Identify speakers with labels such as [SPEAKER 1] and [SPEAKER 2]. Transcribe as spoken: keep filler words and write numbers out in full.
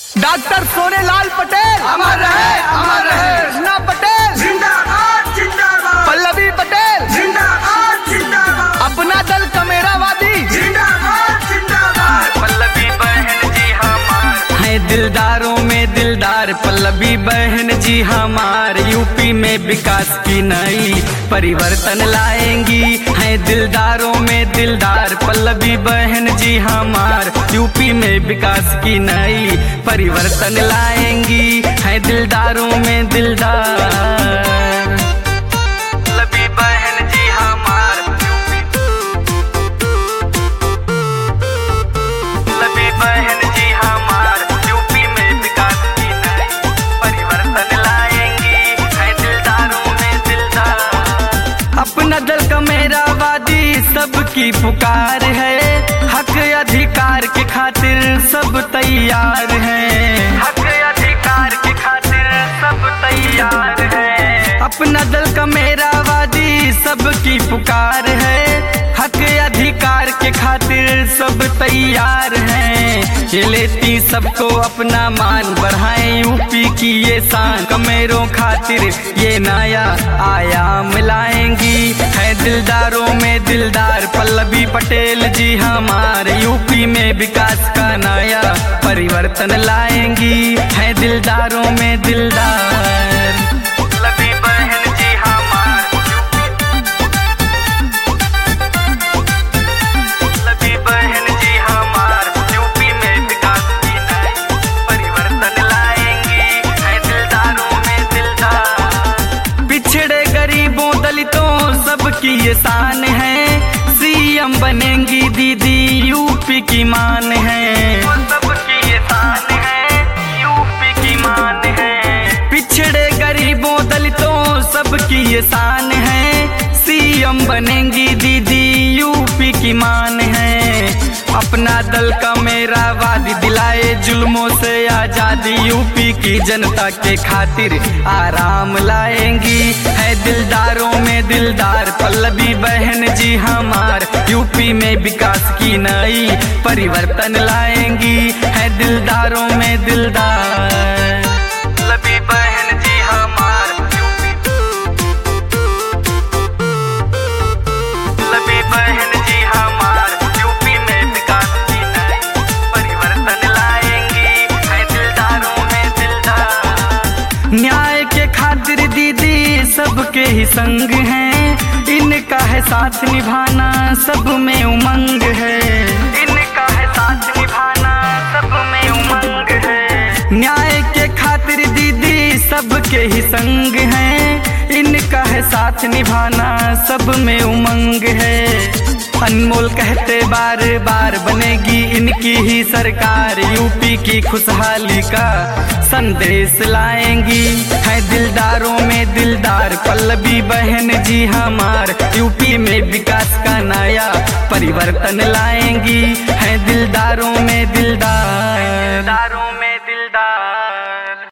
[SPEAKER 1] Doctor Sonelal Patel
[SPEAKER 2] अमर रहे, अमर रहे।
[SPEAKER 1] कृष्णा पटेल
[SPEAKER 2] जिंदाबाद, जिंदाबाद।
[SPEAKER 1] पल्लवी पटेल
[SPEAKER 2] जिंदाबाद, जिंदाबाद।
[SPEAKER 1] अपना दल कमेरावादी
[SPEAKER 2] जिंदाबाद, जिंदाबाद।
[SPEAKER 1] पल्लवी बहन जी हमार है दिलदारों में दिलदार। पल्लवी बहन जी हमार यूपी में विकास की नई परिवर्तन लाएंगी। है दिलदारों में दिलदार पल्लवी बहन जी हमार यूपी में विकास की नई परिवर्तन लाएंगी। है दिलदारों में दिलदार पल्लवी बहन जी हमार पल्लवी बहन जी हमार यूपी में विकास की नई परिवर्तन लाएंगी। है दिलदारों में दिलदार अपना दल का मेरावादी सबकी पुकार है। हक अधिकार के खातिर सब तैयार हैं। हक अधिकार के खातिर सब तैयार हैं। अपना दल का मेरावादी सबकी पुकार है। हक अधिकार के खातिर सब तैयार हैं। ये लेती सबको अपना मान बढ़ाएं यूपी की ये शान। कमेरों खातिर ये नया आयाम लाएंगी। है दिलदारों में दिलदार पल्लवी पटेल जी हमारे यूपी में विकास का नया परिवर्तन लाएंगी। है दिलदारों में दिलदार पल्लवी बहन जी हमार पल्लवी बहन जी हमार यूपी में विकास की नई परिवर्तन लाएंगी। है दिलदारों में दिलदार पिछड़े गरीबों दलितों सबकी ये शान है। सीएम बनेंगी दीदी यूपी की मान है। सबकी ये शान है यूपी की मान है। पिछड़े गरीबों दलितों सबकी ये शान है। सीएम बनेंगी दीदी यूपी की मान है। अपना दल का मेरावादी दिलाए जुल्मों से आजादी। यूपी की जनता के खातिर आराम लाएंगी। है दिलदारों में दिलदार पल्लवी बहन जी हमार यूपी में विकास की नई परिवर्तन लाएंगी। है दिलदारों में दिलदार पल्लवी बहन जी हमार पल्लवी बहन जी हमार यूपी में विकास की नई परिवर्तन लाएंगी। है दिलदारों में दिलदार न्याय के खातिर दीदी सबके ही संग हैं। इनका है साथ निभाना सब में उमंग है। इनका है साथ निभाना सब में उमंग है। न्याय के खातिर दीदी सबके ही संग हैं। इनका है साथ निभाना सब में उमंग है। अनमोल कहते बार बार बनेगी इनकी ही सरकार। यूपी की खुशहाली का संदेश लाएंगी। है दिलदारों में दिलदार पल्लवी बहन जी हमार यूपी में विकास का नया परिवर्तन लाएंगी। है दिलदारों में दिलदार।